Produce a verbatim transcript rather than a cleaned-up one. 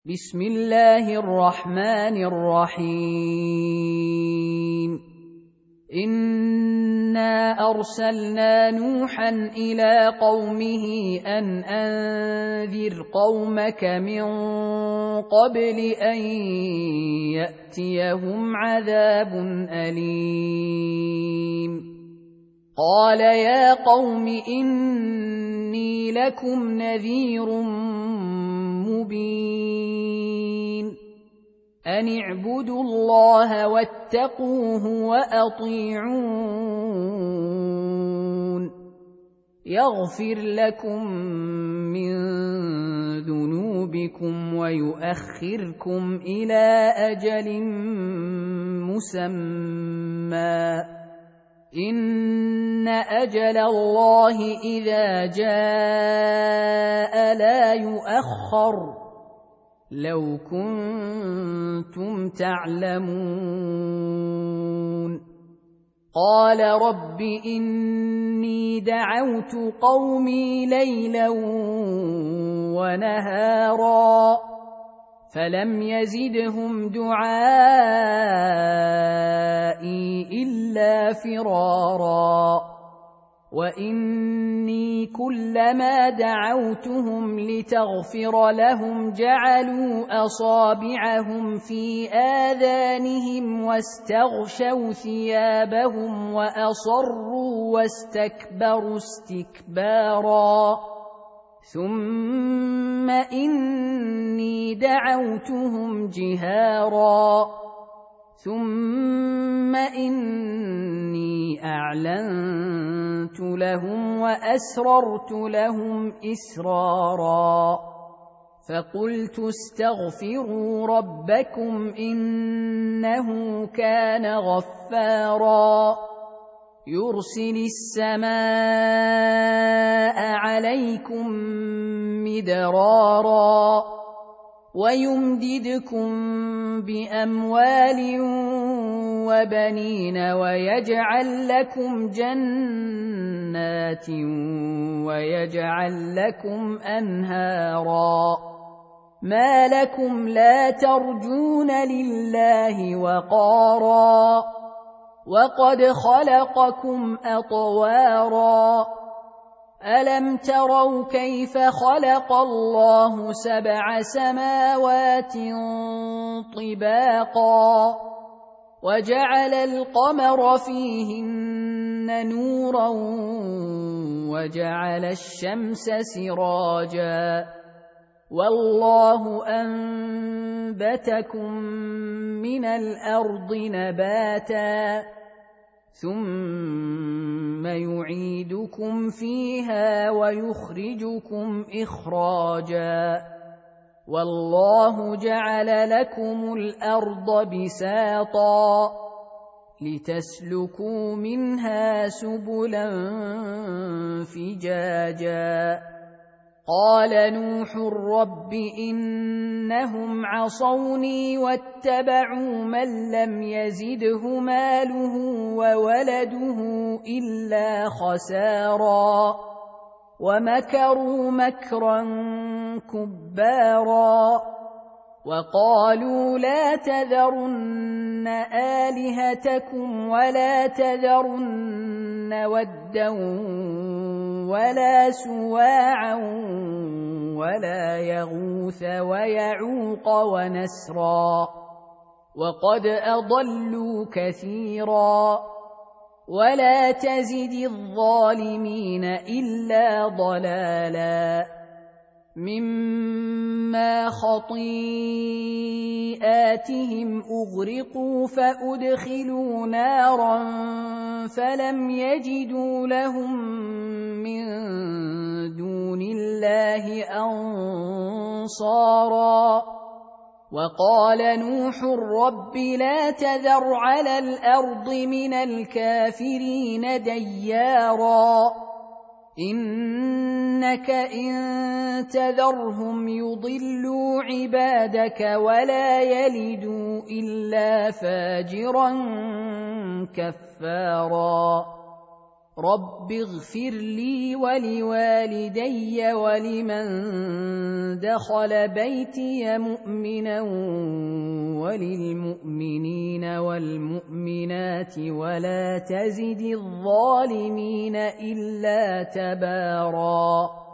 بسم الله الرحمن الرحيم إنا أرسلنا نوحا إلى قومه أن أنذر قومك من قبل أن يأتيهم عذاب أليم قال يا قوم إني لكم نذير مبين أن اعبدوا الله واتقوه وأطيعون يغفر لكم من ذنوبكم ويؤخركم إلى أجل مسمى إن أجل الله إذا جاء لا يؤخر لو كنتم تعلمون قال رب إني دعوت قومي ليلا ونهارا فلم يزدهم دعائي إلا فرارا وإني كلما دعوتهم لتغفر لهم جعلوا أصابعهم في آذانهم واستغشوا ثيابهم وأصروا واستكبروا استكبارا ثم إني دعوتهم جهارا ثم إني أعلنت لهم وأسررت لهم إسرارا فقلت استغفروا ربكم إنه كان غفارا يرسل السماء عليكم مدرارا ويمددكم بأموال وبنين ويجعل لكم جنات ويجعل لكم أنهارا ما لكم لا ترجون لله وقارا وقد خلقكم أطوارا ألم تروا كيف خلق الله سبع سماوات طباقا وجعل القمر فيهن نورا وجعل الشمس سراجا والله أنبتكم من الأرض نباتا ثم يعيدكم فيها ويخرجكم إخراجا والله جعل لكم الأرض بساطا لتسلكوا منها سبلا فجاجا قال نوح رب إنهم عصوني واتبعوا من لم يزده ماله وولده إلا خسارا ومكروا مكرا كبارا وقالوا لا تذرن آلهتكم ولا تذرن ودا ولا سواعا ولا يغوث ويعوق ونسرا وقد أضلوا كثيرا ولا تزد الظالمين إلا ضلالا مما خطيئاتهم أغرقوا فأدخلوا نارا فلم يجدوا لهم من دون الله أنصارا وقال نوح رب لا تذر على الأرض من الكافرين ديارا إنك إن تذرهم يضلوا عبادك ولا يلدوا إلا فاجرا كفارا رب اغفر لي ولوالدي ولمن دخل بيتي مؤمنا وللمؤمنين والمؤمنات ولا تزد الظالمين إلا تباراً.